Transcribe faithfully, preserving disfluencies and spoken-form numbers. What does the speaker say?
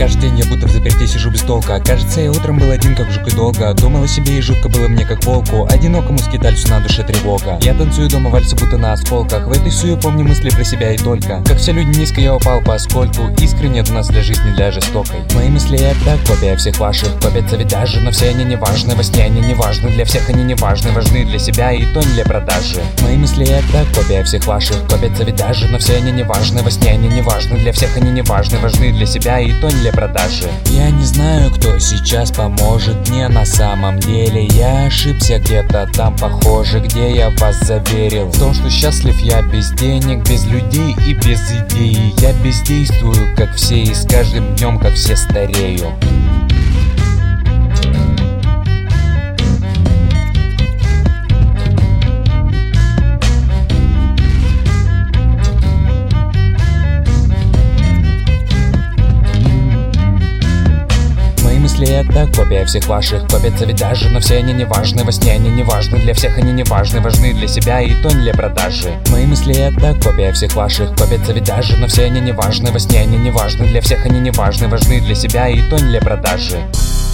Каждый день я будто в заперти сижу без толка. Кажется, я утром был один, как жук и долго. Думал о себе и жутко было мне, как волку, одинокому скитальцу на душе тревога. Я танцую дома вальсы, будто на осколках. В этой суе помню мысли про себя и только. Как все люди низко, я упал поскольку искры нет у нас для жизни, для жестокой. Мои мысли это копия всех ваших. Копятся ведь даже, но все они не важны. Во сне они не важны, для всех они не важны. Важны для себя и то не для продажи. Мои мысли это копия всех ваших. Копятся ведь даже, но все они не важны. Во сне они не важны, для всех они не важны. Важны для себя и то не для продажи. Я не знаю, кто сейчас поможет мне на самом деле. Я ошибся где-то там, похоже, где я вас заверил в том, что счастлив я без денег, без людей и без идей. Я бездействую, как все, и с каждым днем, как все, старею. Это копия всех ваших. Копятся ведь даже, но все они не важны. Во сне они не важны, для всех они не важны. Важны для себя и то не для продажи. Мои мысли это копия всех ваших. Копятся ведь даже, но все они не важны. Во сне они не важны, для всех они не важны. Важны для себя и то не для продажи.